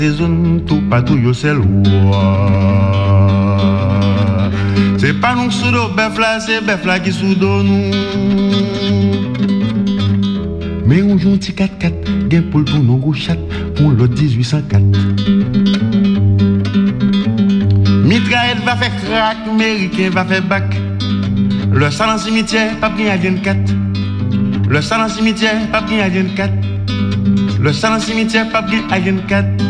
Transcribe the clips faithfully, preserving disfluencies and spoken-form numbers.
Zone tout partout yo c'est loi. C'est pas nous sous dos bœuf là, c'est bœuf là qui sous dos nous. Mais on joue un petit quatre-quatre, gain pour le nous go chat pour le dix-huit cent quatre. Mitraillette va faire crack, américain va faire bac. Le salon cimetière, pas bien à vingt-quatre. Le salon cimetière, pas bien à vingt-quatre. Le salon cimetière, pas bien à vingt-quatre.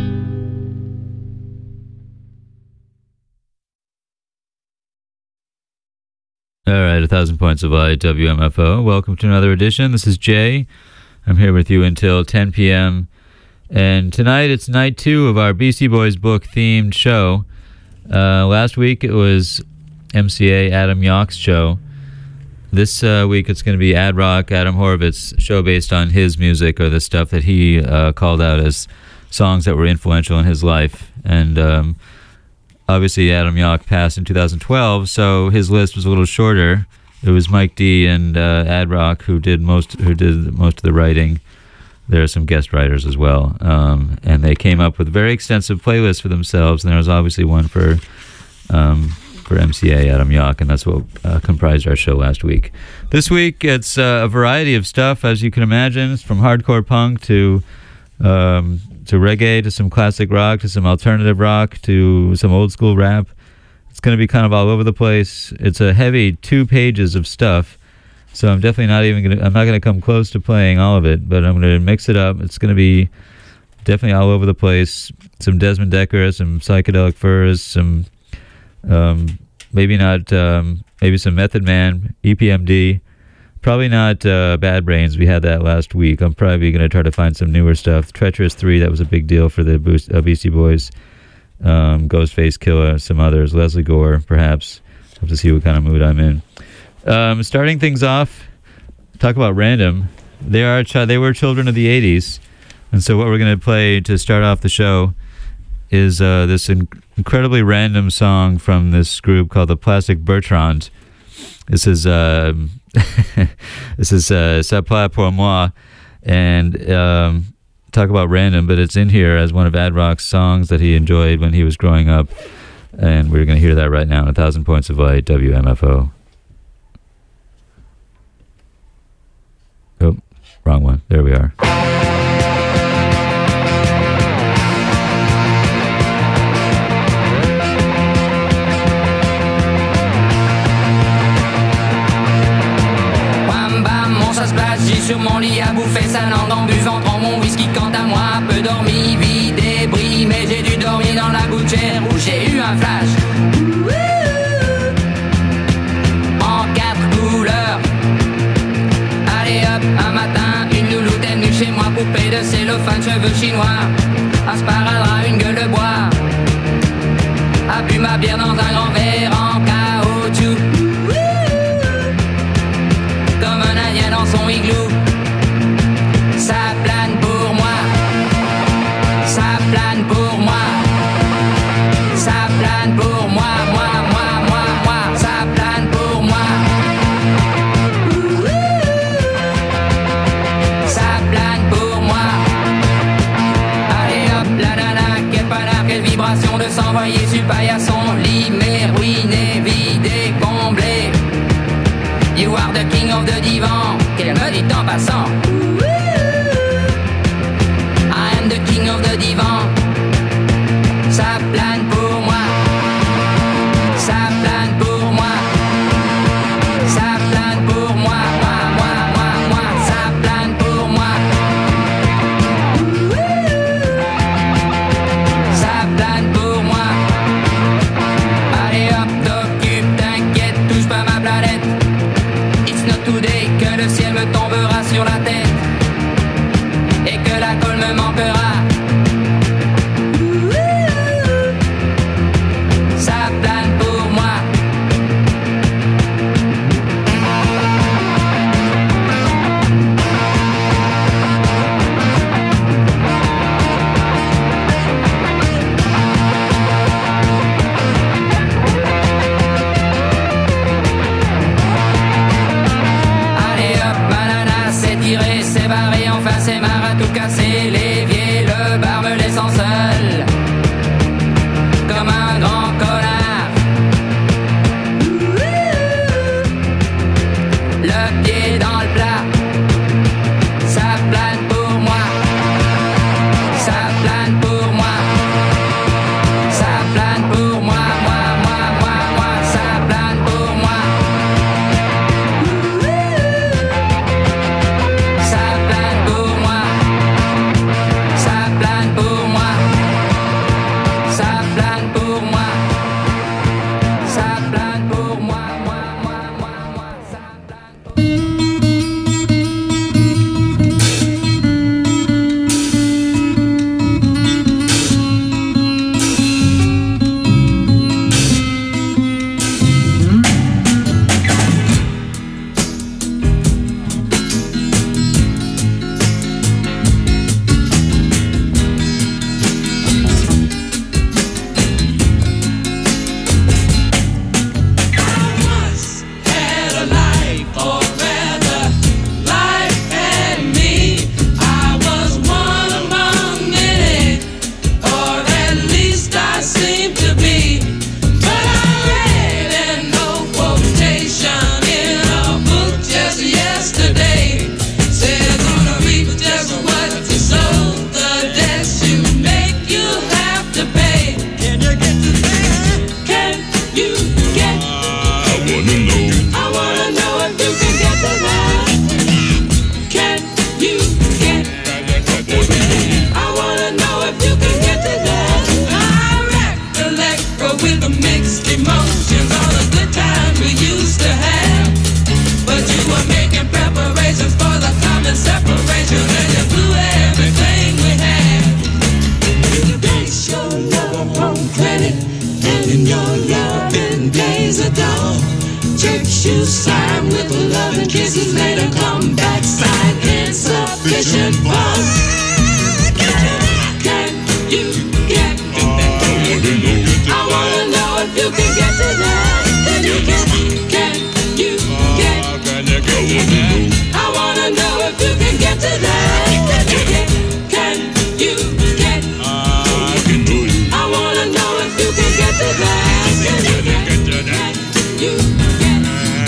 All right, a thousand points of light, W M F O. Welcome to another edition. This is Jay. I'm here with you until ten p.m. And tonight it's night two of our Beastie Boys book themed show. Uh, last week it was M C A Adam Yauch's show. This uh, week it's going to be Ad Rock, Adam Horowitz's show based on his music or the stuff that he uh, called out as songs that were influential in his life. And um, obviously Adam Yauch passed in two thousand twelve, so his list was a little shorter. It was Mike D and uh, Ad Rock who did most who did most of the writing. There are some guest writers as well, um, and they came up with very extensive playlists for themselves. And there was obviously one for um, for M C A Adam Yauch, and that's what uh, comprised our show last week. This week it's uh, a variety of stuff, as you can imagine, it's from hardcore punk to um, to reggae to some classic rock to some alternative rock to some old school rap. It's going to be kind of all over the place. It's a heavy two pages of stuff, so I'm definitely not even going to, I'm not going to come close to playing all of it, but I'm going to mix it up. It's going to be definitely all over the place. Some Desmond Decker, some Psychedelic Furs, some, um, maybe not, um, maybe some Method Man, E P M D. Probably not uh, Bad Brains. We had that last week. I'm probably going to try to find some newer stuff. Treacherous three, that was a big deal for the Boost, uh, Beastie Boys. Um, Ghostface Killah, some others. Leslie Gore, perhaps. Have to see what kind of mood I'm in. Um, starting things off, talk about random. They are ch- they were children of the eighties. And so what we're going to play to start off the show is uh, this in- incredibly random song from this group called the Plastic Bertrand. This is... Uh, this is uh, Ça Plat Pour Moi, and um, talk about random, but it's in here as one of Ad Rock's songs that he enjoyed when he was growing up, and we're going to hear that right now on A Thousand Points of Light, W M F O. Oh, wrong one. There we are. Sur mon lit à bouffer sa langue en buvant grand mon whisky. Quant à moi, peu dormi, vie débris, mais j'ai dû dormir dans la gouttière où j'ai eu un flash en quatre couleurs. Allez hop, un matin, une louloute est venue chez moi, poupée de cellophane, cheveux chinois, un sparadrap, une gueule de bois, a bu ma bière dans un grand verre en caoutchouc, comme un indien dans son igloo. Ça plane pour moi, ça plane pour moi, ça plane pour moi, moi, moi, moi, moi, ça plane pour moi. Ça plane pour moi. Allez hop, la nana, quelle panard, quelle vibration de s'envoyer sur le paillasson. Limé, ruiné, vidé, comblé. You are the king of the divan, qu'elle me dit en passant. I am the king of the divan. Ça plane pour moi. Ça plane pour moi. Ça plane pour moi. Moi, moi, moi, moi. Ça plane pour moi. Ça plane pour moi. Allez hop, t'occupe, t'inquiète, touche pas ma planète. It's not today que le ciel me tombera sur la tête. gueule comme un grand connard. Le pied dans le plat, ça plane pour moi, ça plane pour moi, ça plane pour moi, moi, moi, moi, moi, ça plane pour moi. Ça plane pour moi, ça plane pour moi, ça plane pour moi, ça plane pour moi, moi, moi, moi, moi, ça plane pour moi. Had a life, or rather, life had me. I was one among many, or at least I seemed to be. But I read an old quotation in a book just yesterday. Says on a reap just what you sow, the debts you make, you have to pay. Can you get to that? Can you get? I wanna know. I wanna know if you can get to that. Can you get? I wanna know if you can get to that. I recollect with the mixed emotions all the good times we used to have. But you were making preparations for the common separation, and you blew everything we had. You base your love on credit, and in your loving days are done. Checks you sign with love and kisses later come back signed insufficient funds. Can you get? I wanna know if you can get to that. Can you get? Can you get? I wanna know if you can get to that. Can you get? Can you get? I wanna know if you can get to that. Can you get? Can you get?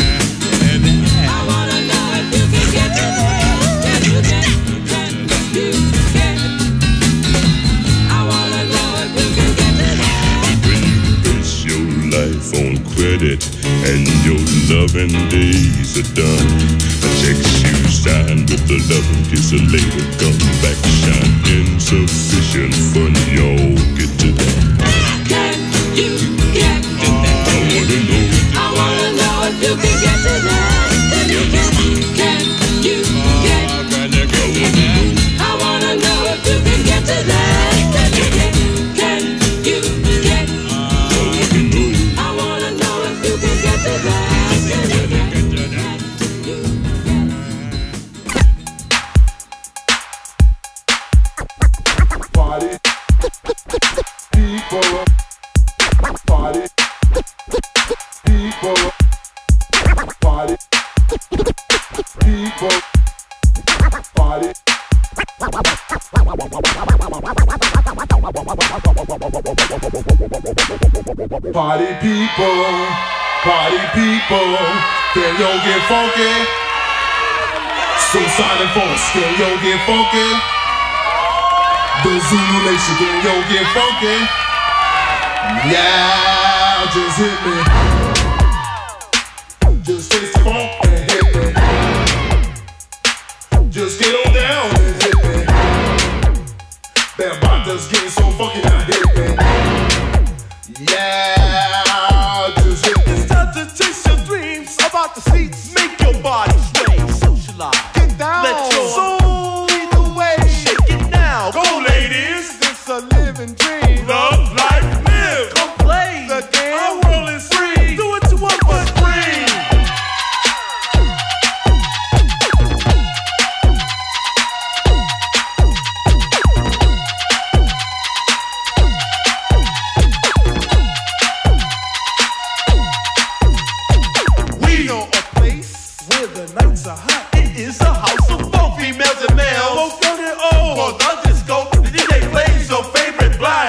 I wanna know if you can get to that. Can you get? Can you get? I wanna know if you can get to that. When you base your life on credit and your loving days are done, the checks you sign with the loving kiss will later come back shine insufficient fun. Y'all get to that. Can you get? I wanna know. I wanna know if you can get to that. Can you get? Can you get? I wanna know if you can get to that. Can you get? Can you get? I wanna know if you can get to that. Can you get? Can you get? Party people, party people, party people, party. Party people, party people, can yo get funky? So Sonic Force, can yo get funky? The Zulu Nation, can yo get funky? Yeah, just hit me. Just taste the funk and hit me. Just get on down and hit me. That body's getting so funky now, hit me. Yeah, just hit me. It's time to chase your dreams about the seats. Make your body sway, socialize. Get down. Let your soul lead the way. Shake it now. Go, ladies. It's a living dream. Love, life, live. Come play the game. Our world is free. Do what you want, but free. Females and males, both young and old. For the disco, the D J plays your favorite blind.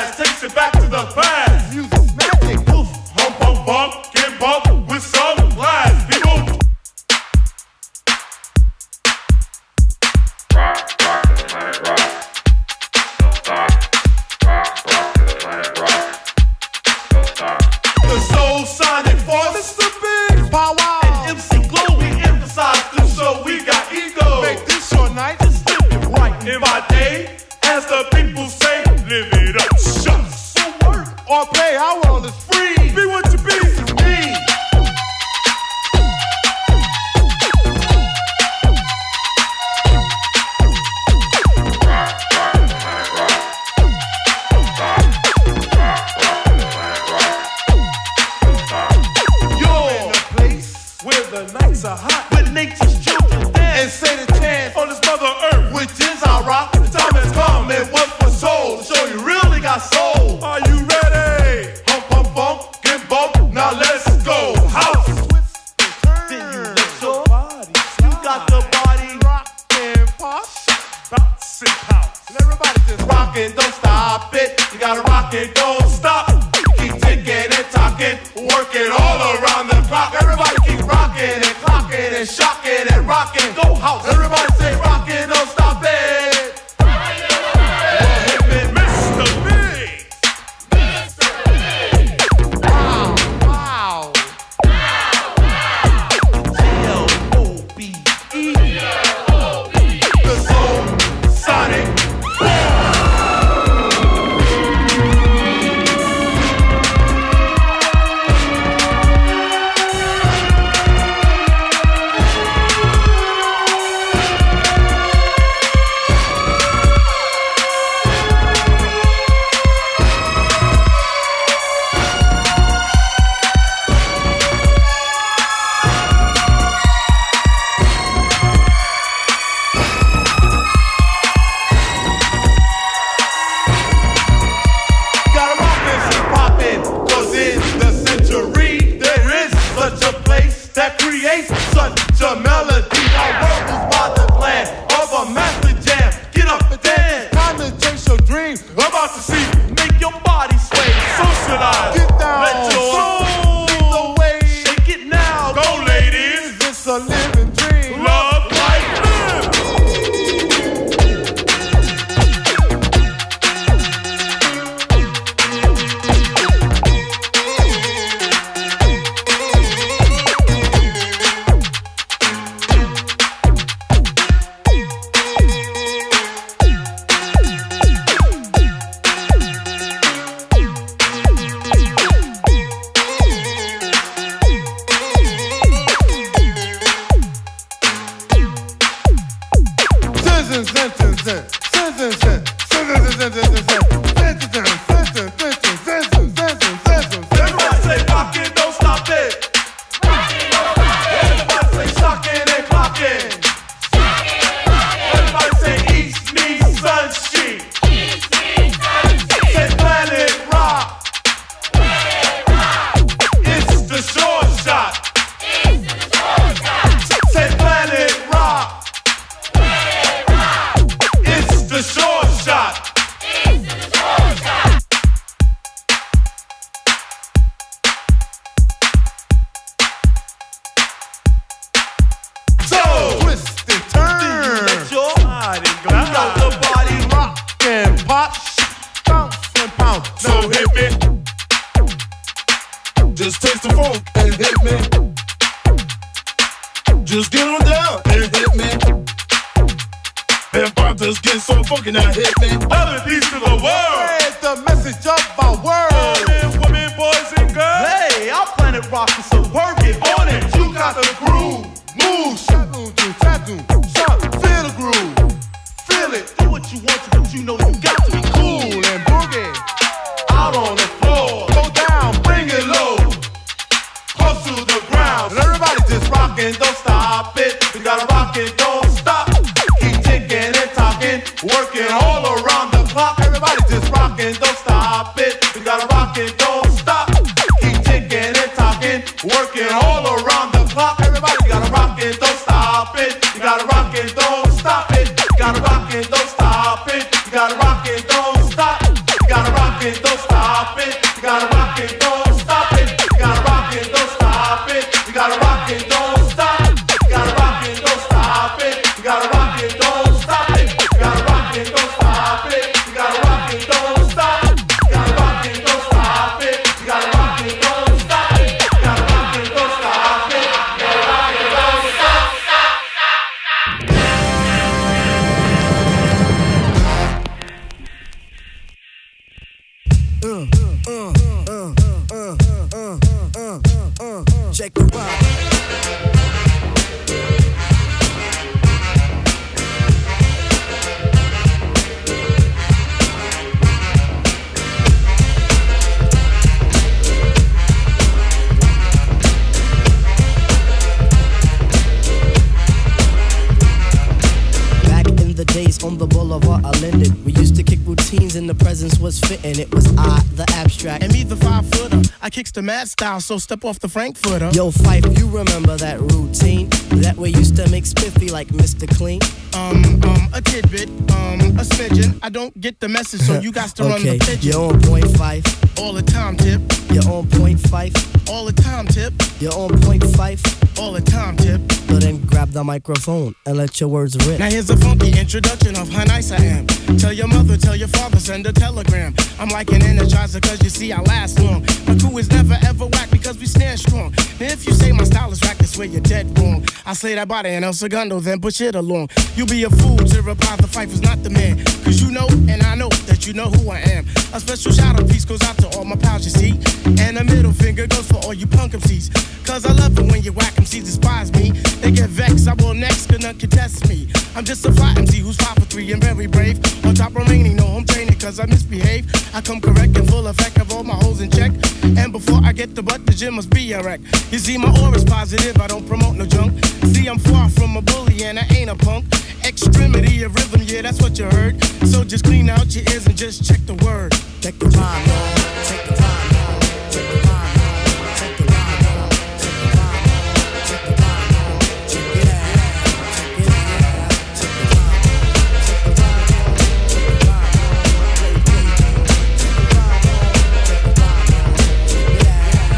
it up, shucks. For work or play, our world is free. Be what you be. This is me. The nights are hot With nature's children dance and say the chance on this mother earth, which is our rock. The time has come and what for soul to show you really got soul. Are you ready? Hump, hump, bump, get bump. Now let's go. House. Then you let your body. You got the body rock and pop. Bounce and pounce. And everybody just rock it, don't stop it. You gotta rock it, don't stop. Keep ticking and talking, working all around the clock. Everybody keep rocking and clocking and shocking and rocking. Go house. Everybody say rocking, don't stop it. Hip it, Mister Big. wow, wow. G L O B E. The Soul Sonic. Such a melody, our world is by the plan of a master jam. Get up and dance, time to chase your dream. About to see, make your body sway. Socialize, Get down. let your Soul. soul lead the way. Shake it now, Go, ladies. It's a living dream. Love, life, live. Everybody say rock it, don't stop it. Everybody say shocking and clocking. Everybody say east meets sunshine. Say planet rock. It's the short shot. Say planet rock. It's the short shot. So twist and turn. Let your body go. You got the body rock and pop, bounce and pound. So hit me. Just taste the funk and hit me. Just get on down and hit me. And pop just get so funky now hit me. Other piece to the world. Spread the message of our world. Men, women, boys, and girls. Hey, our planet rock is so work it on it. You got the groove. Move, shadow, do, tattoo, shot, feel the groove. Feel it, do what you want to, but you know you got to be cool and boogie. Out on the floor, go down, bring it low, close to the ground. And everybody just rockin', don't stop it. We gotta rock it, don't stop. Keep ticking and talking, working all around the clock. Everybody just rockin', don't stop it. We gotta rock it, don't stop. Keep ticking and talking, working all around the clock. Everybody gotta rock it, don't stop it. You gotta rock it, don't stop it. You gotta rock it, don't stop it. You gotta rock it, don't stop. You gotta rock it, don't stop it. You gotta rock it, don't stop it. You gotta rock it, don't stop it. You gotta rock it, don't stop. You gotta rock it, don't stop it. You gotta rock it, don't stop it. You gotta rock it, don't stop it. You gotta rock it, don't stop. You gotta rock it, don't stop it. You gotta rock it, don't stop it. You gotta rock it, don't stop it. You gotta rock it, don't stop. Uh, uh, uh, uh, uh, uh, uh, uh. Check the vibe. The days on the boulevard are Linden. We used to kick routines and the presence was fitting. It was I, the abstract. And me, the five footer. I kicks the mad style, so step off the Frankfurter. Yo, Fife, you remember that routine? That way used to make spiffy like Mister Clean. Um, um, a tidbit, um, a smidgen. I don't get the message, so you got to okay. run the pigeon. You're on point five. All the time, tip. You're on point five. All the time, tip. You're on point five. All the time, tip. So then grab the microphone and let your words rip. Now here's a funky introduction of how nice I am. Tell your mother, tell your father, send a telegram. I'm like an energizer cause you see I last long. My crew is never ever whack because we stand strong. Now if you say my style is whack, that's where you're dead wrong. I slay that body and El Segundo, then push it along. You be a fool to reply the fight was not the man. Cause you know and I know that you know who I am. A special shout out piece goes out to all my pals you see. And a middle finger goes for all you punk M Cs. Cause I love it when you whack M Cs despise me. They get vexed, I will next, cause none contest me. I'm just a fly M C who's five for three and very brave. On top remaining, no home training cause I misbehave. I come correct and full effect, have all my holes in check. And before I get the butt, the gym must be a wreck. You see my aura's positive, I don't promote no junk. See I'm far from a bully and I ain't a punk. Extremity of rhythm, yeah that's what you heard. So just clean out your ears and just check the word. Check the vibe, y'all. Check the vibe, y'all. Check the vibe, y'all. Check the vibe, y'all. Check the vibe, y'all. Check the vibe, y'all. Check it out. Check it out. Check the vibe, y'all. Check the vibe, y'all. Check the vibe, y'all. Play, play, play. Check the vibe, y'all. Check the vibe, y'all. Check it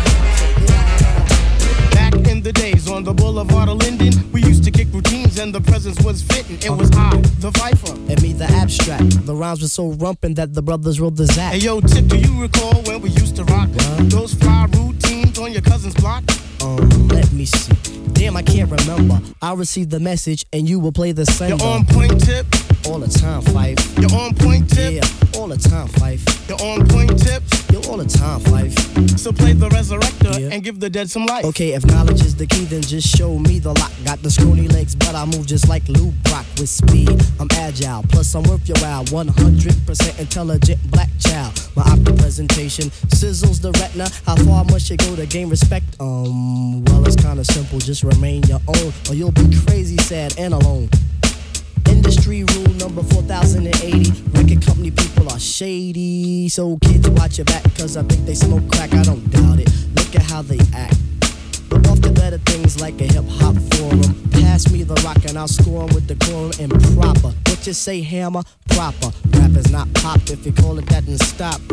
out. Check it out. Back in the days on the boulevard of Linden, we used to kick routines and the presence was fitting. It was I, the Viper. And me, the abstract. The rhymes were so rumpin' that the brothers rolled the zap. Hey yo, Tip, do you recall when we used to rock What? those fly routines on your cousin's block? Um, let me see. Damn, I can't remember. I'll receive the message and you will play the sender. You're on point, Tip. All the time, Fife. You're on point, Tip. Yeah, all the time, Fife. You're on point, Tip. You're all the time, Fife. So play the resurrector Yeah. and give the dead some life. Okay, if knowledge is the key, then just show me the lock. Got the scrawny legs, but I move just like Lou Brock with speed. I'm agile, plus I'm worth your while. one hundred percent intelligent black child. My optic presentation sizzles the retina. How far must you go to gain respect? Um, well, it's kinda simple. Just remain your own, or you'll be crazy, sad, and alone. Industry rule number four thousand eighty. Record company people are shady. So kids watch your back, cause I think they smoke crack. I don't doubt it. Look at how they act. But off to better things like a hip hop forum. Pass me the rock and I'll score 'em with the quorum and proper. What you say, hammer? Proper. Rap is not pop. If you call it that, then stop.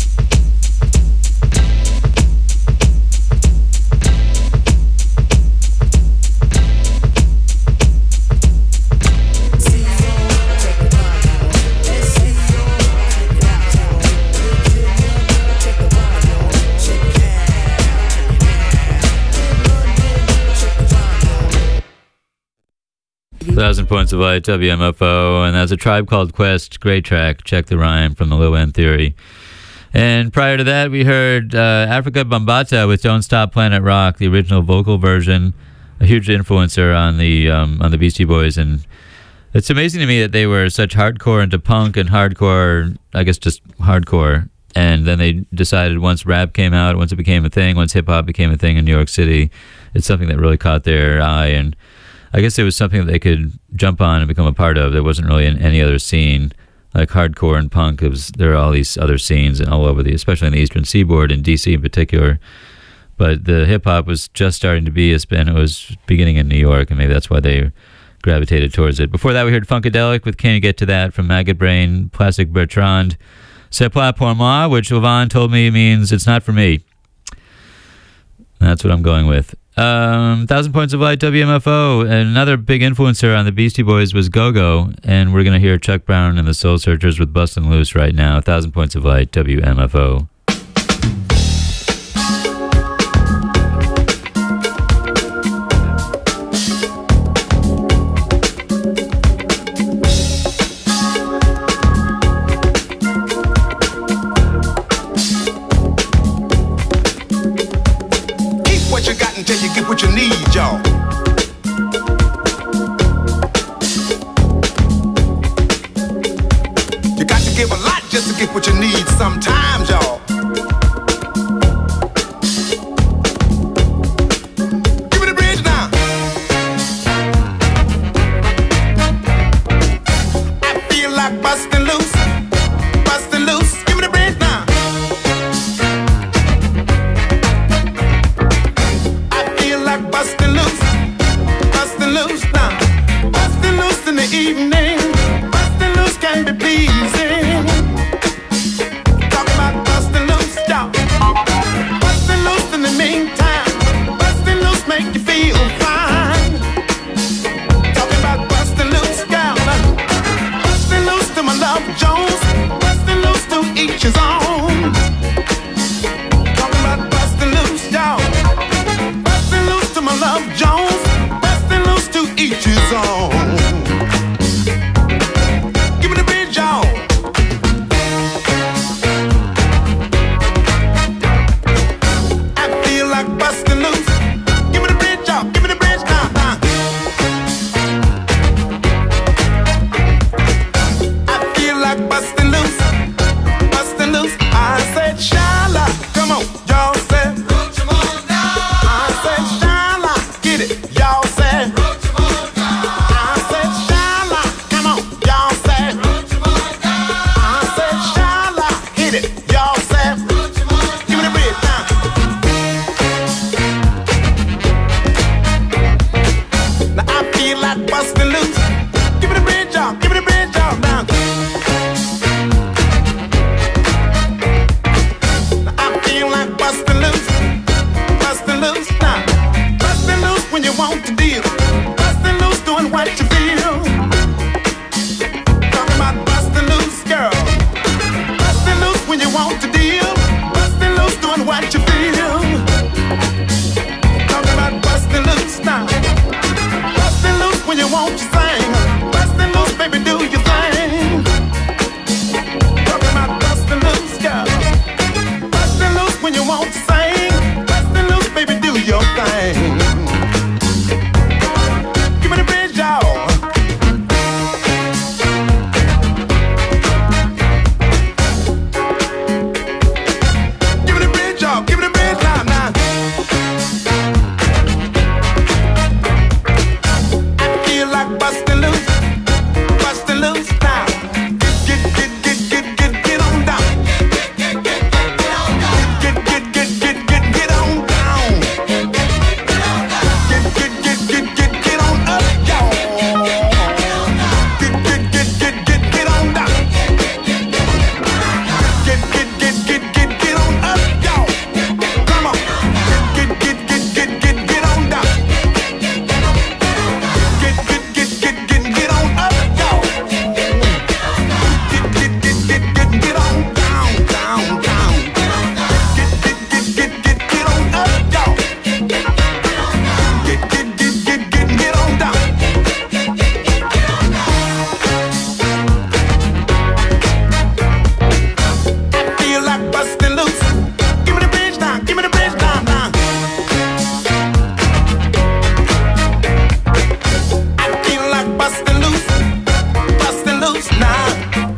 Thousand Points of Light, W M F O, and that's a Tribe Called Quest. Great track. Check the rhyme from the Low End Theory. And prior to that, we heard uh, Africa Bambaataa with Don't Stop Planet Rock, the original vocal version, a huge influencer on the um, on the Beastie Boys. And it's amazing to me that they were such hardcore into punk and hardcore, I guess just hardcore. And then they decided once rap came out, once it became a thing, once hip-hop became a thing in New York City, it's something that really caught their eye. And I guess it was something that they could jump on and become a part of. There wasn't really in any other scene like hardcore and punk. It was, there are all these other scenes all over the, especially in the Eastern Seaboard and D C in particular. But the hip hop was just starting to be a spin. It was beginning in New York, and maybe that's why they gravitated towards it. Before that, we heard Funkadelic with Can You Get to That from Maggot Brain, Plastic Bertrand, C'est pas pour moi, which Yvonne told me means it's not for me. That's what I'm going with. Um, Thousand Points of Light, W M F O. Another big influencer on the Beastie Boys was Go-Go, and we're going to hear Chuck Brown and the Soul Searchers with Bustin' Loose right now. Thousand Points of Light, W M F O. bridges on. Give me the bridge on. I feel like busting loose. Give me the bridge on. Give me the bridge now. now. I feel like busting loose. Busting loose. I said, Shala, come on, y'all said. I said, Shala, get it, y'all said. I said, Shala, come on, y'all said. I said, Shala, hit it, y'all said. Give me the bridge now. Now I feel like busting loose. Give me the bridge on, give me the bridge on now. I feel like busting loose, busting loose now. Busting loose when you want to deal. Busting loose doing what you feel. Talking about busting loose, girl. Busting loose when you want to deal. Busting loose doing what you feel. Talking about busting loose now. Busting loose when you want to sing. Busting loose, baby, do your thing. Talking about busting loose, girl. Bustin' loose when you want to sing. Bustin' loose, baby, do your thing. Give me the bridge, y'all. Give me the bridge, y'all. Give me the bridge, now, now. I feel like bustin' loose, bustin' loose now. Get, get, get, get, get, get on down. Get, get, get, get, get, get, get on down. Get, get, get, get, get, get on up, y'all. Get, get, get, get, get, get on down. Get, get, get, get, get, get on up, y'all. Come on. Get, get, get, get, get, get, get on down. Get, get, get, get, get, get on up, y'all. Get, get, get, get, get, get on down, down, down. Get, get, get, get, get, get on up, y'all. Get, get, get, get, get, get on down. I feel like busting loose. Give me the bridge now, give me the bridge now, now. I feel like busting loose, busting loose now.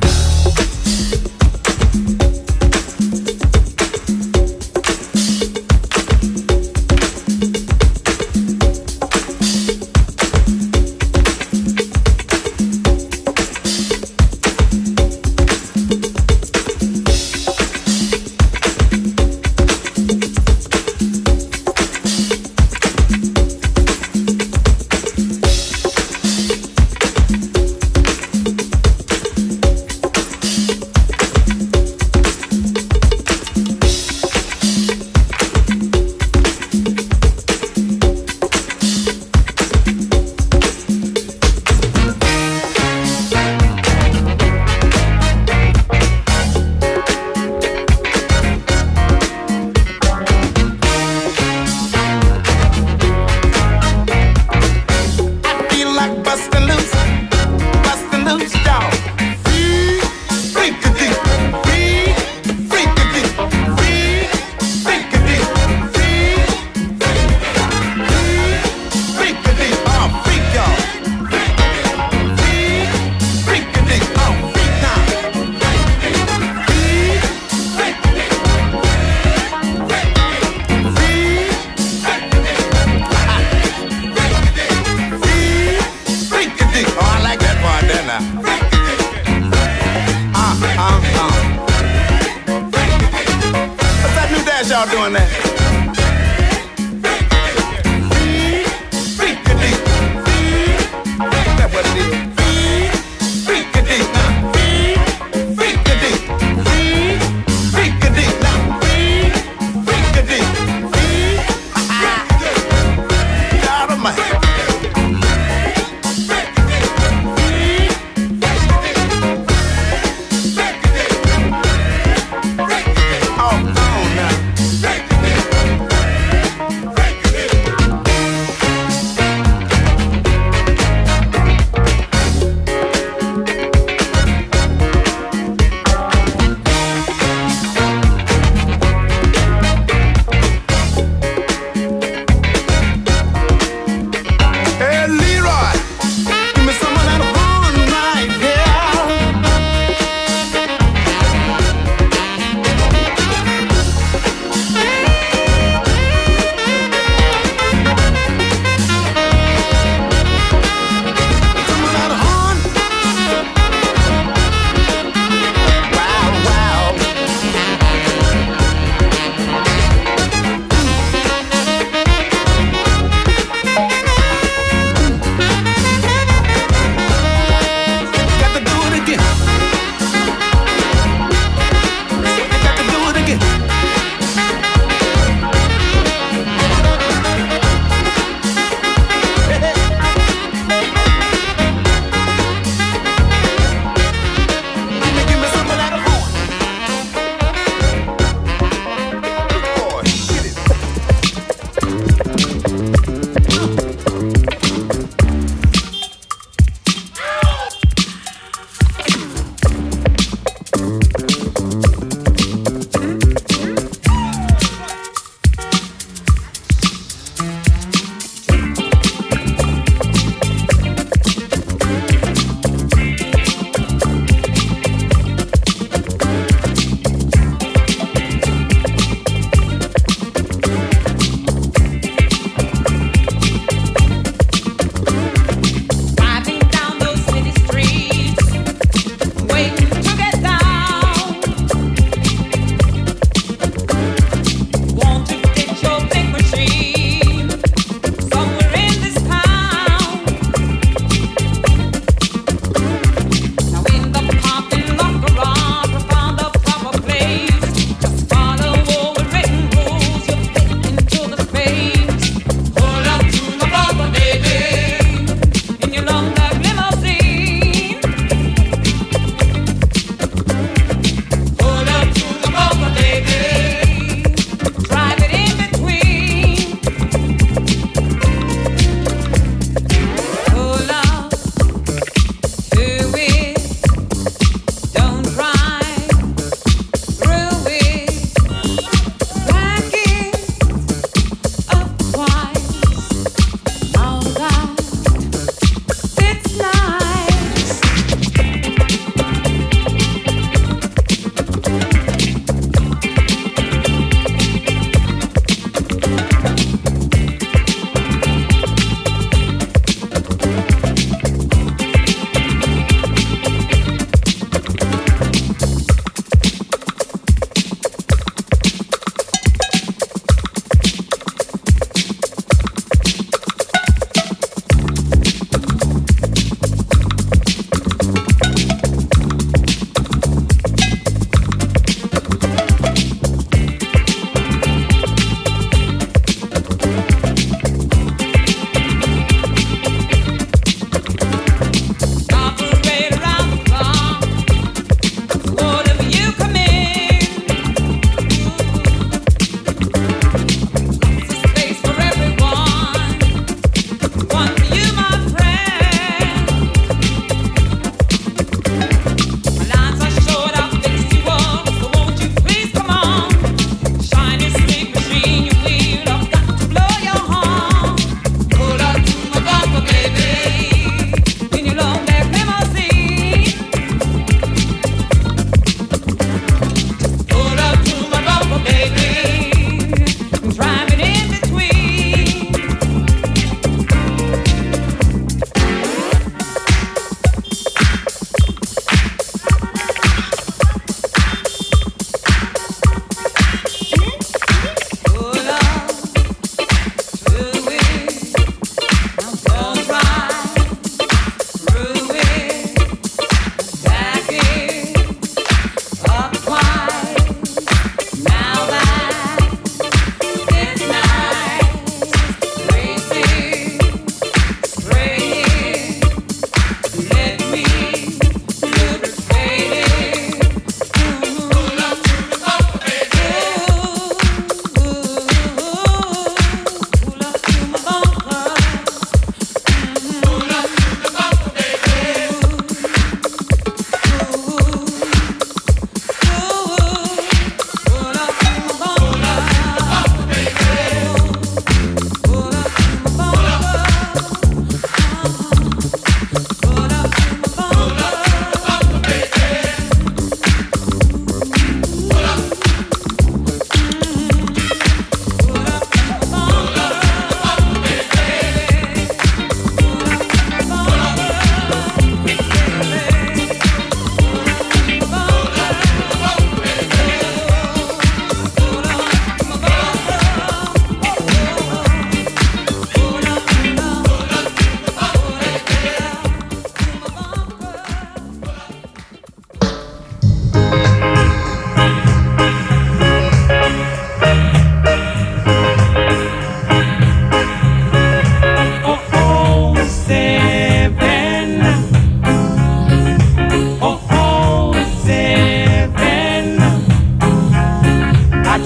I feel like busting loose, busting loose, y'all. Free, freak-a-dee, free, freak-a-dee, free, freak-a-dee, free, freak-a-dee, oh, freak, y'all. Free, freak-a-dee, oh, freak now. Free, freak-a-dee, free, freak-a-dee. Oh, I like that part there now. Uh, uh, uh. What's that new dance y'all doing there? Free, freak-a-dee. Free, that's what it is. Free, freak-a-dee. Now, free, freak-a-dee. Free, freak-a-dee. Now, free, freak-a-dee. Free, God Almighty. Oh, oh, now.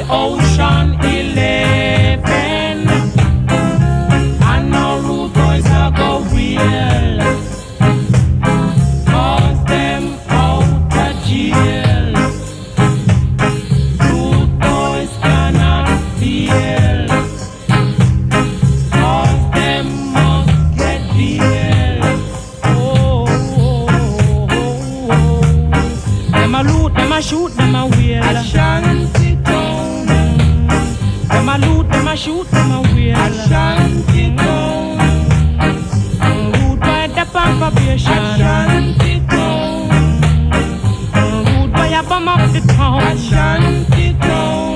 Ocean Eleven. I know rude boys are go real, 'cause them out of jail. Rude boys cannot feel, 'cause them must get deal. Oh, oh, oh, oh. Them a loot, them a shoot, them a wheel. Ashanti town. Them a loot, them a shoot, them a wheel. Ashanti town. Rude boy the probation. Ashanti town. Rude boy a bum up the town. Ashanti town.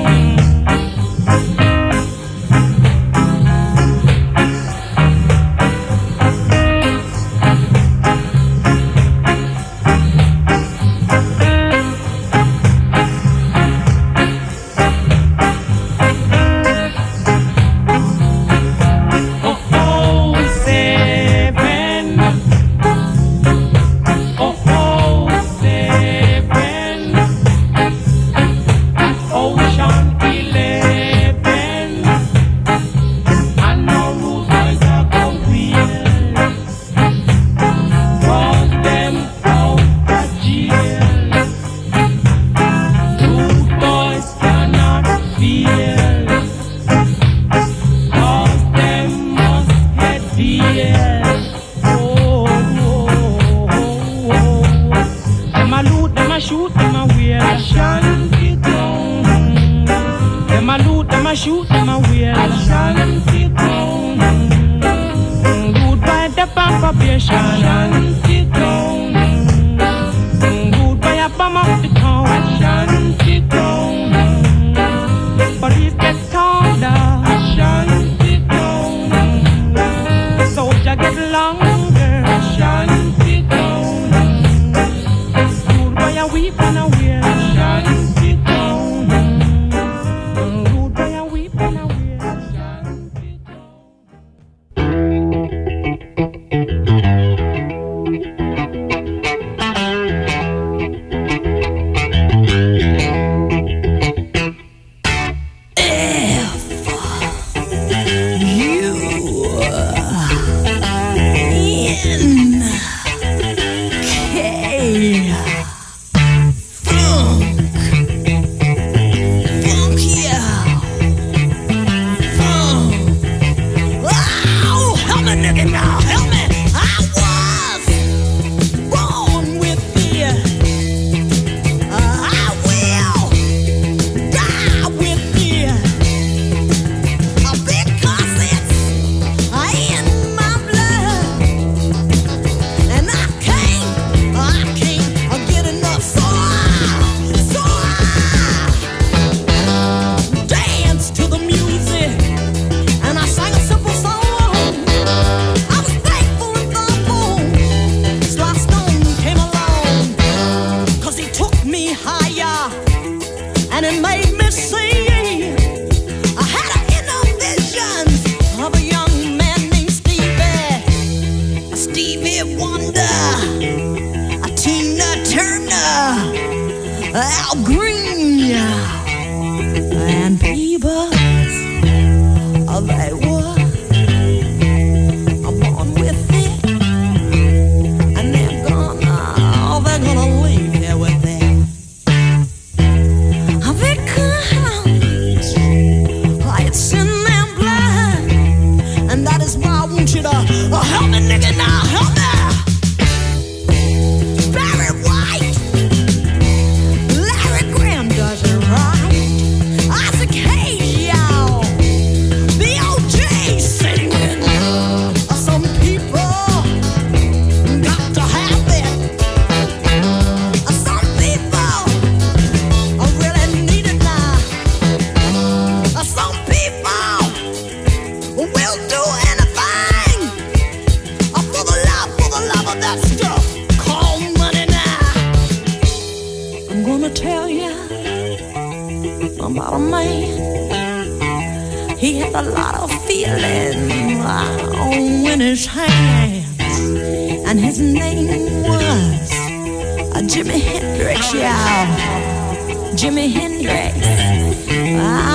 Jimi Hendrix, y'all. Jimi Hendrix. Ah.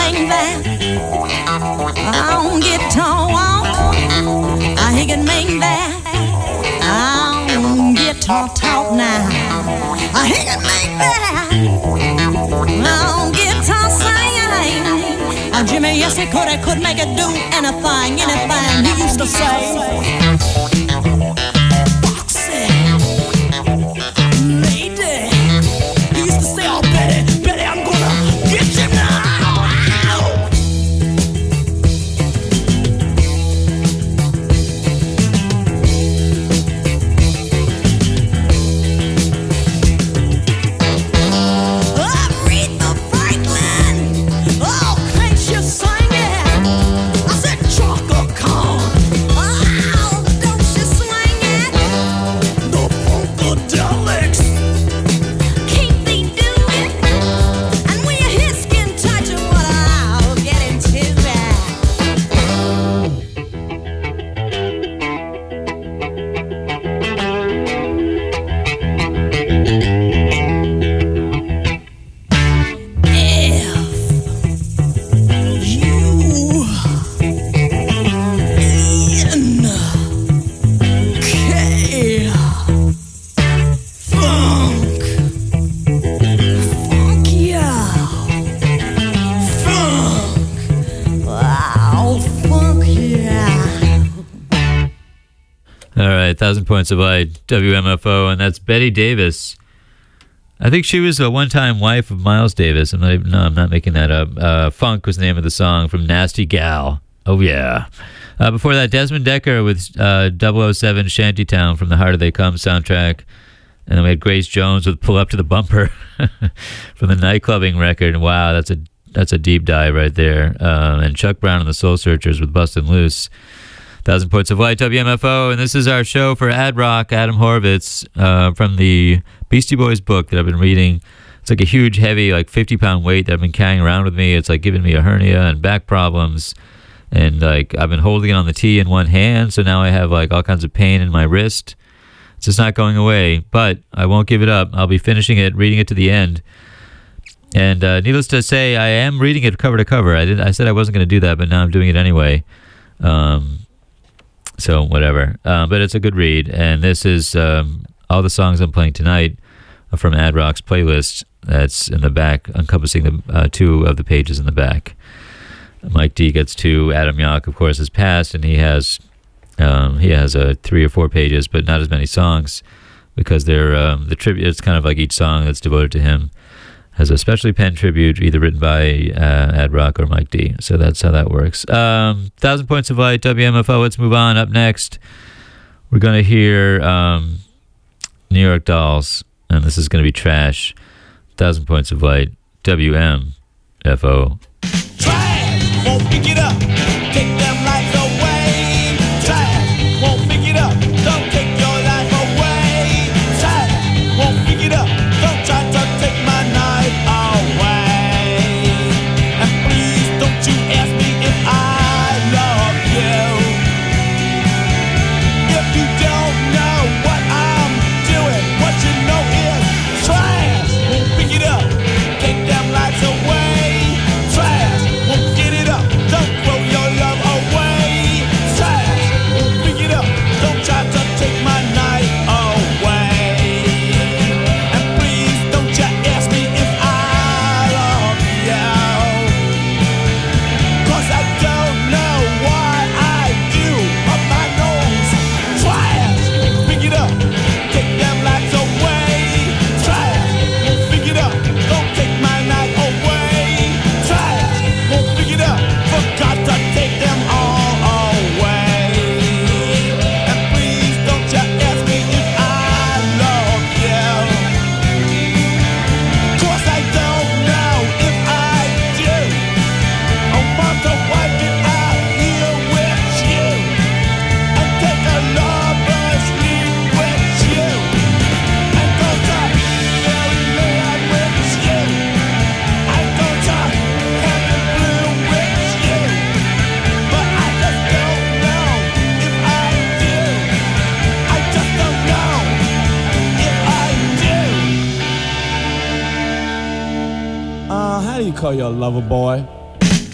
make that. On guitar, oh, he can make that. On guitar talk now. He can make that. On guitar sing. Uh, Jimmy, yes he could, he could make it do anything, anything. He used to say. Thousand Points of Light, W M F O, and that's Betty Davis. I think she was a one-time wife of Miles Davis. I'm not even, no, I'm not making that up. Uh, Funk was the name of the song from Nasty Gal. Oh, yeah. Uh, before that, Desmond Decker with uh, double oh seven Shantytown from the Harder They Come soundtrack. And then we had Grace Jones with Pull Up to the Bumper from the Nightclubbing record. Wow, that's a that's a deep dive right there. Uh, and Chuck Brown and the Soul Searchers with Bustin' Loose. Thousand Points of Light, W M F O, and this is our show for Ad Rock, Adam Horvitz, uh, from the Beastie Boys book that I've been reading. It's like a huge, heavy, like fifty-pound weight that I've been carrying around with me. It's like giving me a hernia and back problems, and like I've been holding it on the T in one hand, so now I have like all kinds of pain in my wrist. It's just not going away, but I won't give it up. I'll be finishing it, reading it to the end. And uh, needless to say, I am reading it cover to cover. I did. I said I wasn't going to do that, but now I'm doing it anyway. Um... So whatever, uh, but it's a good read, and this is um, all the songs I'm playing tonight are from Ad Rock's playlist that's in the back, encompassing the uh, two of the pages in the back. Mike D gets two. Adam Yauch, of course, has passed, and he has um, he has uh, three or four pages, but not as many songs because they're um, the tribute. It's kind of like each song that's devoted to him has a specially penned tribute, either written by uh, Ad Rock or Mike D. So that's how that works. Um, Thousand Points of Light, W M F O. Let's move on. Up next, we're going to hear um, New York Dolls, and this is going to be Trash. Thousand Points of Light, W M F O. Trash, won't pick it up. Take them lights away. Trash, won't pick it up. Don't take your life away. Trash, won't pick it up. Don't try to take my night away. And please don't you ask me if I love you. If you don't know what I'm doing, what you know is trash. Won't pick it up. Take them lights away. Trash, won't get it up. Don't throw your love away. Trash, won't pick it up. Don't try to take my night away. And please don't you ask me if I love you. Cause I don't know what I do up my nose. Trash, pick it up. Take them lights away. Trash, won't pick it up. Don't take my night away. Trash, won't pick it up. Forgot to take them all away. And please don't you ask me if I love you. Cause I don't know if I do. I want to wipe it out here with you. And take a lover's leave with you. And go to fairyland with you. And go to heaven blue with you. But I just don't know if I do. I just don't know if I do. Uh, how do you call your lover boy?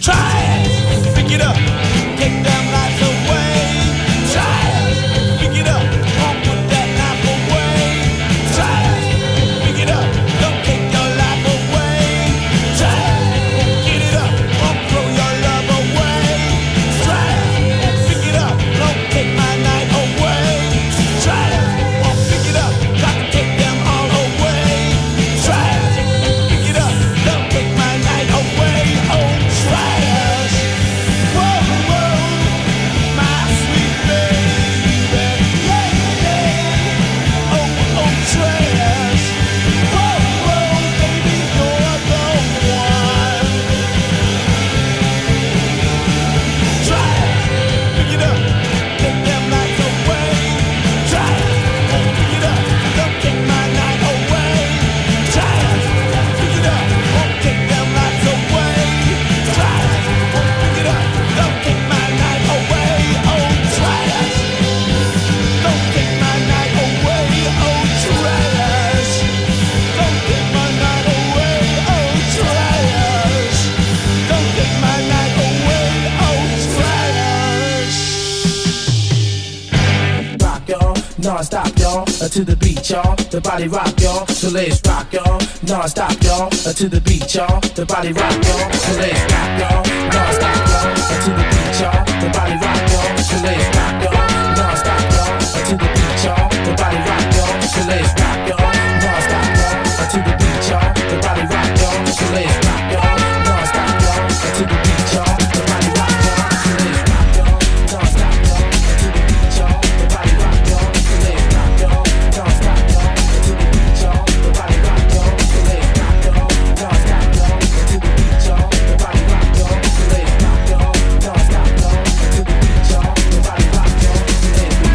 to the beat, y'all. The body rock, y'all. So let's rock, y'all. Non-stop, y'all. To the beat, y'all. The body rock, y'all. So let's rock, y'all. Non-stop, y'all. To the beat, y'all. The body rock, y'all. So let's rock, y'all. Non-stop, y'all. To the beat, y'all. The body rock, y'all. So let's rock, y'all. Non-stop, y'all. To the beat, y'all. The body rock, y'all. So let's rock, y'all. Non-stop, y'all. To the beat, y'all. The body rock, y'all. So let's rock, y'all. Non-stop, y'all. To the beat, y'all. The body rock, y'all. So let's rock, y'all. Non-stop, y'all. To the beat, y'all. The body rock, y'all. So let's rock, y'all. Non-stop, y'all. To the beat, y'all. The body rock, y'all. So let's rock, y'all. Non-stop, y'all. To the beat, y'all. The body rock, y'all. So let's rock,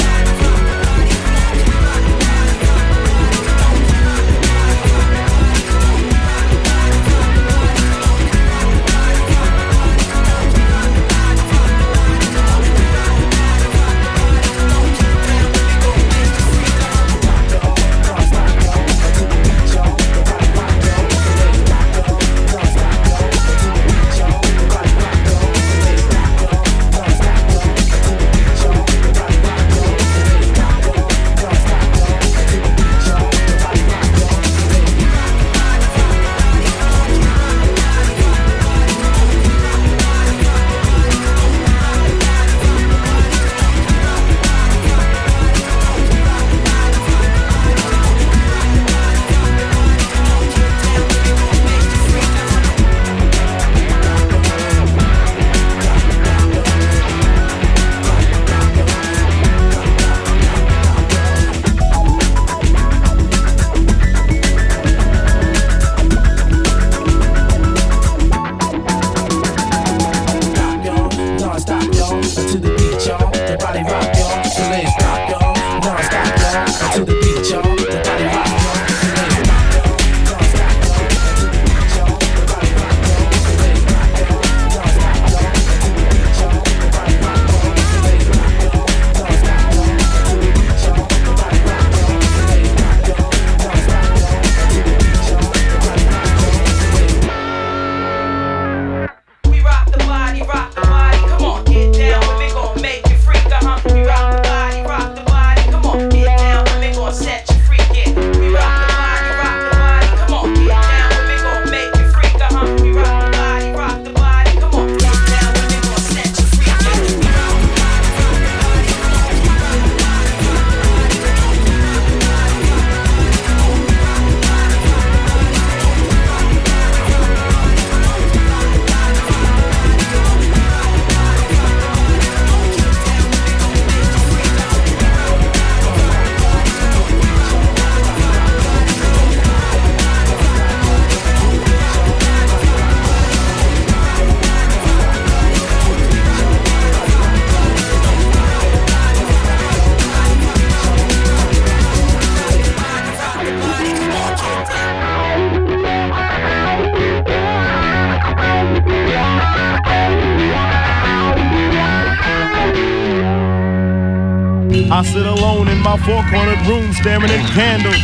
I sit alone in my four-cornered room staring at candles.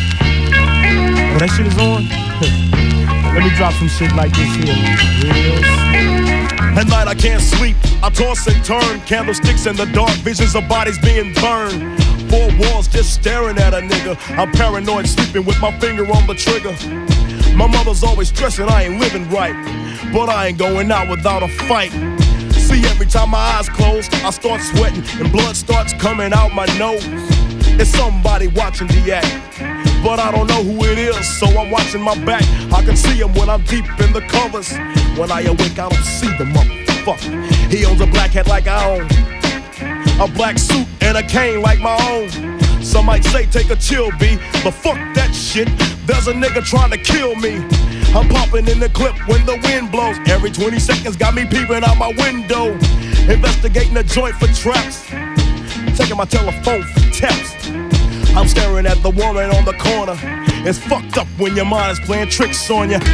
Oh, that shit is on? Let me drop some shit like this here. Real At night I can't sleep, I toss and turn. Candlesticks in the dark, visions of bodies being burned. Four walls just staring at a nigga. I'm paranoid, sleeping with my finger on the trigger. My mother's always stressing I ain't living right, but I ain't going out without a fight. See, every time my eyes close, I start sweating and blood starts coming out my nose. It's somebody watching the act, but I don't know who it is, so I'm watching my back. I can see him when I'm deep in the covers. When I awake, I don't see the motherfucker. He owns a black hat like I own, a black suit and a cane like my own. Some might say take a chill, B, but fuck that shit. There's a nigga trying to kill me. I'm popping in the clip when the wind blows. Every twenty seconds got me peeping out my window, investigating the joint for traps, taking my telephone for taps. I'm staring at the woman on the corner. It's fucked up when your mind is playing tricks on you.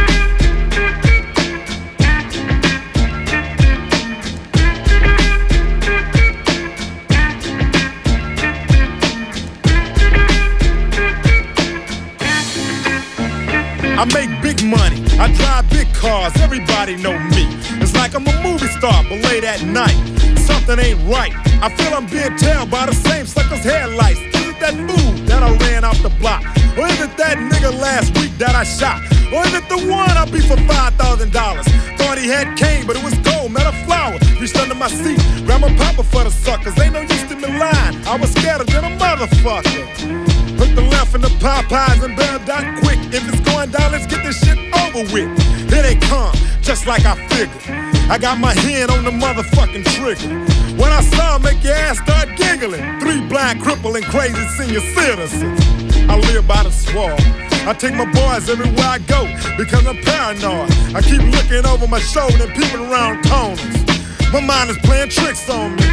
I make big money, I drive big cars, everybody know me. It's like I'm a movie star, but late at night, something ain't right. I feel I'm being tailed by the same sucker's headlights. Is it that food that I ran off the block? Or is it that nigga last week that I shot? Or is it the one I beat for five thousand dollars? Thought he had cane, but it was gold, met a flower. Reached under my seat, grabbed my papa for the suckers. Ain't no use to me lying, I was scared than a motherfucker. Put the left in the Popeyes and bail down quick. If it's going down, let's get this shit over with. Here they come, just like I figured. I got my hand on the motherfucking trigger. When I saw him, make your ass start giggling. Three blind, crippling, crazy senior citizens. I live by the swamp. I take my boys everywhere I go because I'm paranoid. I keep looking over my shoulder and peeping around corners. My mind is playing tricks on me.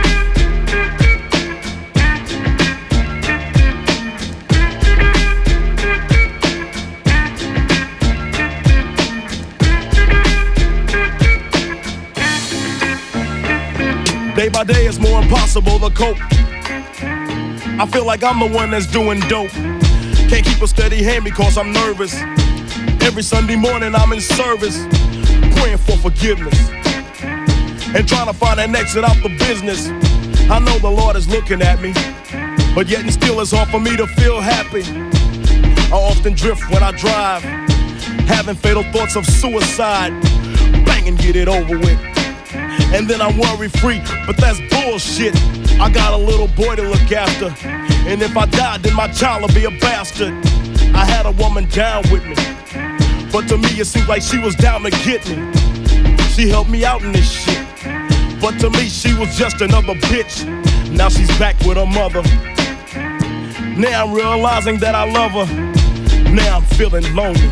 Day by day it's more impossible to cope. I feel like I'm the one that's doing dope. Can't keep a steady hand because I'm nervous. Every Sunday morning I'm in service, praying for forgiveness and trying to find an exit out the business. I know the Lord is looking at me, but yet and still it's hard for me to feel happy. I often drift when I drive, having fatal thoughts of suicide. Bang and get it over with, and then I'm worry free, but that's bullshit. I got a little boy to look after, and if I die, then my child will be a bastard. I had a woman down with me, but to me it seemed like she was down to get me. She helped me out in this shit, but to me she was just another bitch. Now she's back with her mother. Now I'm realizing that I love her. Now I'm feeling lonely.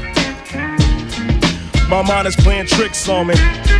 My mind is playing tricks on me.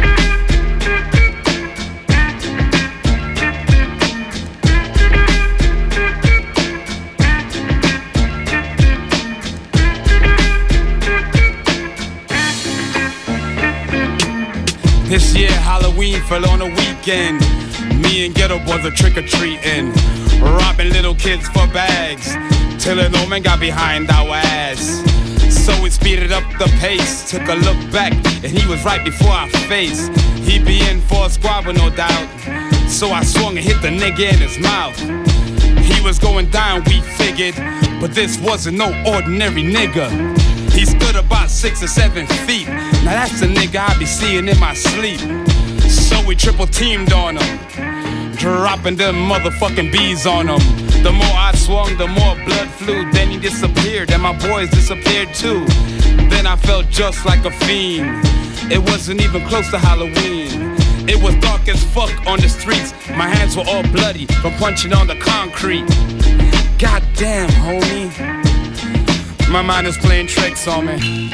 This year Halloween fell on a weekend. Me and Ghetto Boys are trick-or-treating, robbing little kids for bags, till an old man got behind our ass. So we speeded up the pace, took a look back, and he was right before our face. He be in for a squabble, no doubt, so I swung and hit the nigga in his mouth. He was going down, we figured, but this wasn't no ordinary nigga. He stood about six or seven feet. Now that's the nigga I be seeing in my sleep. So we triple teamed on him, dropping them motherfucking bees on him. The more I swung, the more blood flew. Then he disappeared, and my boys disappeared too. Then I felt just like a fiend. It wasn't even close to Halloween. It was dark as fuck on the streets. My hands were all bloody from punching on the concrete. Goddamn, homie, my mind is playing tricks on me.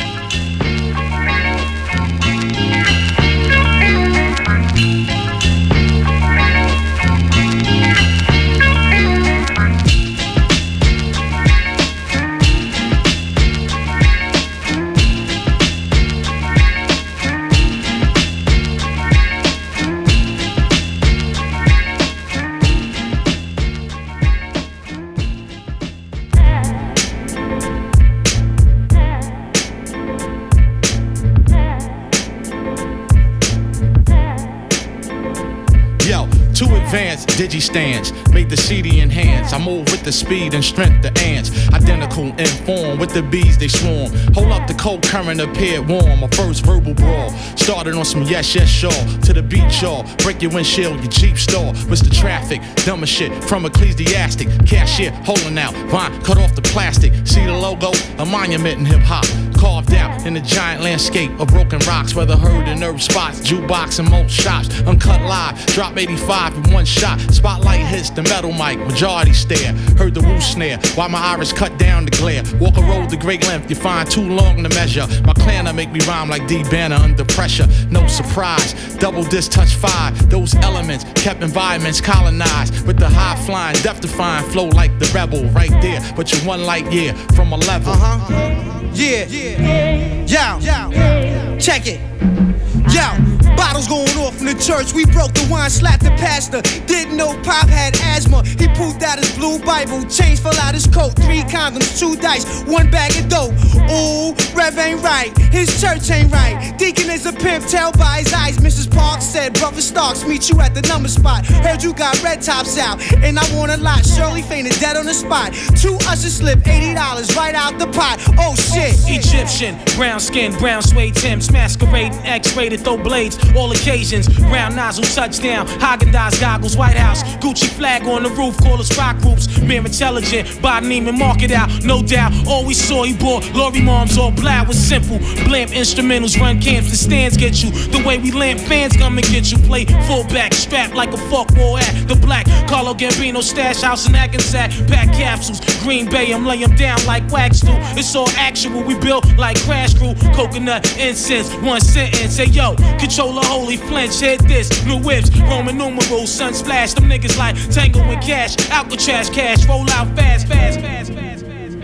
Digi stands, made the C D enhance. I move with the speed and strength the ants. Identical in form with the bees they swarm. Hold up the cold current appeared warm. My first verbal brawl started on some yes yes sure. To the beat y'all, break your windshield, your Jeep store. What's the traffic? Dumb as shit from ecclesiastic. Cashier holding out, vine cut off the plastic. See the logo? A monument in hip hop. Carved out in the giant landscape of broken rocks, whether heard in herb spots, jukebox and most shops. Uncut live, drop eighty-five in one shot. Spotlight hits the metal mic, majority stare. Heard the woo snare, while my iris cut down the glare. Walk a road to great length, you find too long to measure. My clan make me rhyme like D Banner under pressure. No surprise, double disc touch five. Those elements kept environments colonized with the high flying, death defying flow like the rebel right there. But you're one light year from a level. Uh-huh. Yeah. Yeah. Yo. Check it. Yo. Bottles going off in the church. We broke the wine, slapped the pastor. Didn't know Pop had asthma. He pulled out his blue Bible. Change fell out his coat. Three condoms, two dice, one bag of dope. Ooh, Rev ain't right. His church ain't right. Deacon is a pimp, tell by his eyes. Missus Park said, Brother Starks, meet you at the number spot. Heard you got red tops out, and I want a lot. Shirley fainted dead on the spot. Two ushers slipped eighty dollars right out the pot. Oh shit. Egyptian, brown skin, brown suede Timbs, masquerading, X-rated, throw blades, all occasions. Round nozzle, touchdown, Haagen-Dazs goggles, White House, Gucci flag on the roof, call us rock groups. Mere intelligent, buy Neiman, mark it out, no doubt. All we saw, he bought Lori Moms, all black was simple. Blimp instrumentals, run camps, the stands get you. The way we lamp fans come and get you. Play fullback, strapped like a fuck war at the black Carlo Gambino stash house in Hackensack. Pack capsules, Green Bay, I'm lay 'em down like wax do. It's all actual, we built like Crash Crew. Coconut incense, one sentence. Say yo, control a holy flinch, hit this. New whips, Roman numerals, sun splash. Them niggas like Tango and Cash, Alcatraz cash, roll out fast, fast, fast, fast, fast.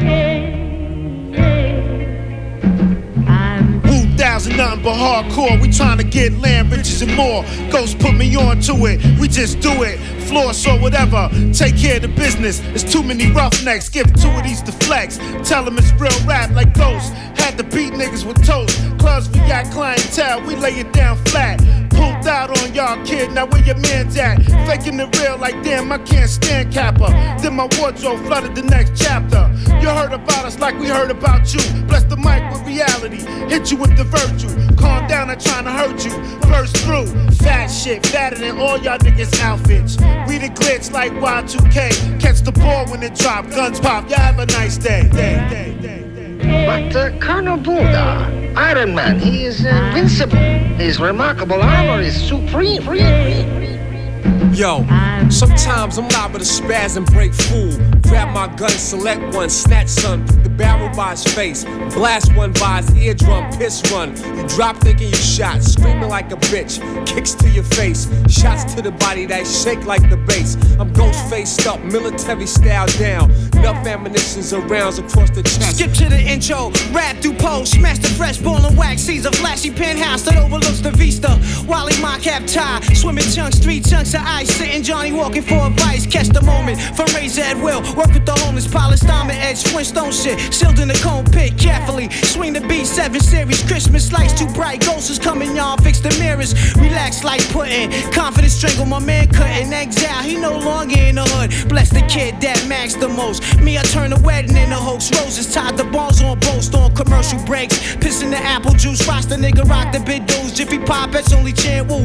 Wu thousand, nothing but hardcore. We tryna get land, riches and more. Ghost put me on to it, we just do it. Floss or whatever, take care of the business. There's too many roughnecks, give two of these to flex. Tell them it's real rap like Ghost. Had to beat niggas with toast. Clubs we got clientele, we lay it down flat. Pulled out on y'all, kid, now where your man's at? Faking the real like damn, I can't stand Kappa. Then my wardrobe flooded the next chapter. You heard about us like we heard about you. Bless the mic with reality, hit you with the virtue. Calm down, I'm trying to hurt you. Burst through, fat shit, fatter than all y'all niggas' outfits. We the glitch like Y two K. Catch the ball when it drop, guns pop, y'all have a nice day. day, day, day, day. But uh, Colonel Buddha, Iron Man, he is invincible. His remarkable armor is supreme. Yo, sometimes I'm liable to spaz and break fool. Grab my gun, select one, snatch some, put the barrel by his face, blast one by his eardrum, piss run. You drop thinking you shot, screaming like a bitch, kicks to your face, shots to the body that shake like the bass. I'm ghost faced up, military style down, enough ammunitions and rounds across the chest. Skip to the intro, rap through pose, smash the fresh ball and wax, sees a flashy penthouse that overlooks the vista. Wally my cap tie, swimming chunks, three chunks of ice, sitting Johnny walking for advice. Catch the moment from razor at will, work with the homeless, polished diamond edge, Flintstone shit, sealed in the cone pit carefully. Swing the B seven series, Christmas lights too bright, ghosts is coming, y'all fix the mirrors. Relax like pudding, confidence strangle my man cutting exile. He no longer in the hood. Bless the kid that max the most. Me, I turn the wedding into hoax. Roses tied the balls on boast on commercial breaks. Pissing the apple juice, watch the nigga rock the big dudes. Jiffy Pop, that's only chant woo.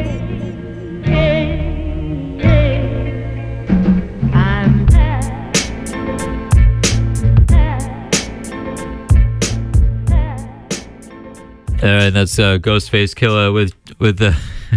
All right, that's uh, Ghostface Killah with with the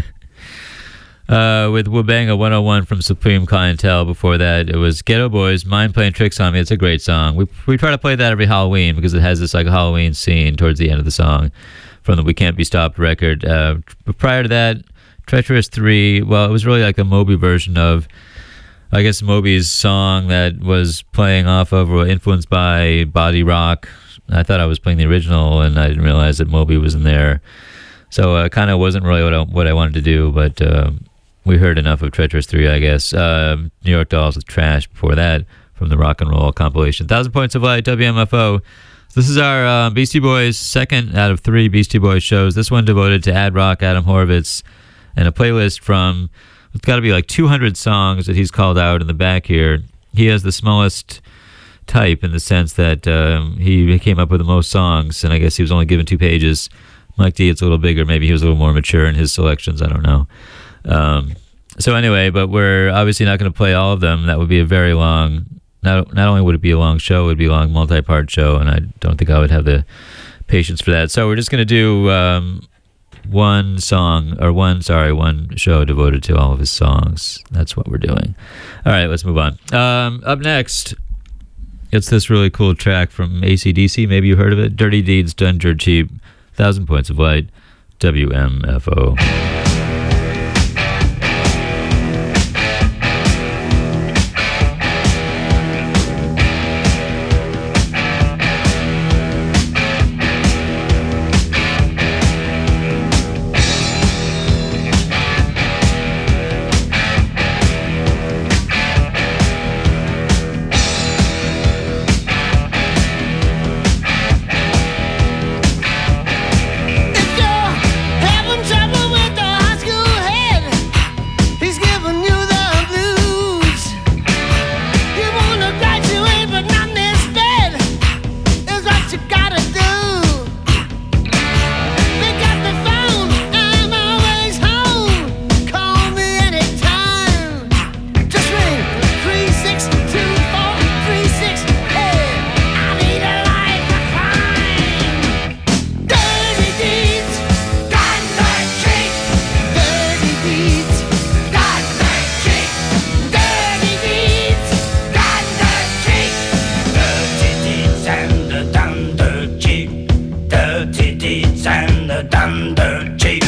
uh, with Wabanga one oh one from Supreme Clientele. Before that, it was Ghetto Boys, Mind Playing Tricks on Me. It's a great song. We we try to play that every Halloween because it has this like Halloween scene towards the end of the song from the We Can't Be Stopped record. Uh, but prior to that, Treacherous three. Well, it was really like a Moby version of, I guess, Moby's song that was playing off of or influenced by Body Rock. I thought I was playing the original, and I didn't realize that Moby was in there. So it uh, kind of wasn't really what I, what I wanted to do, but uh, we heard enough of Treacherous three, I guess. Uh, New York Dolls with Trash before that from the Rock and Roll compilation. Thousand Points of Light, W M F O. This is our uh, Beastie Boys second out of three Beastie Boys shows. This one devoted to Ad Rock, Adam Horovitz, and a playlist from, it's got to be like two hundred songs that he's called out in the back here. He has the smallest type in the sense that um, he came up with the most songs, and I guess he was only given two pages. Mike D, it's a little bigger. Maybe he was a little more mature in his selections. I don't know. Um, so anyway, but we're obviously not going to play all of them. That would be a very long, not, not only would it be a long show, it would be a long multi-part show, and I don't think I would have the patience for that. So we're just going to do um, one song, or one, sorry, one show devoted to all of his songs. That's what we're doing. All right, let's move on. Um, up next, it's this really cool track from A C D C. Maybe you heard of it. Dirty Deeds Done Dirt Cheap. Thousand Points of Light. W M F O. the titties and the dunder cheek.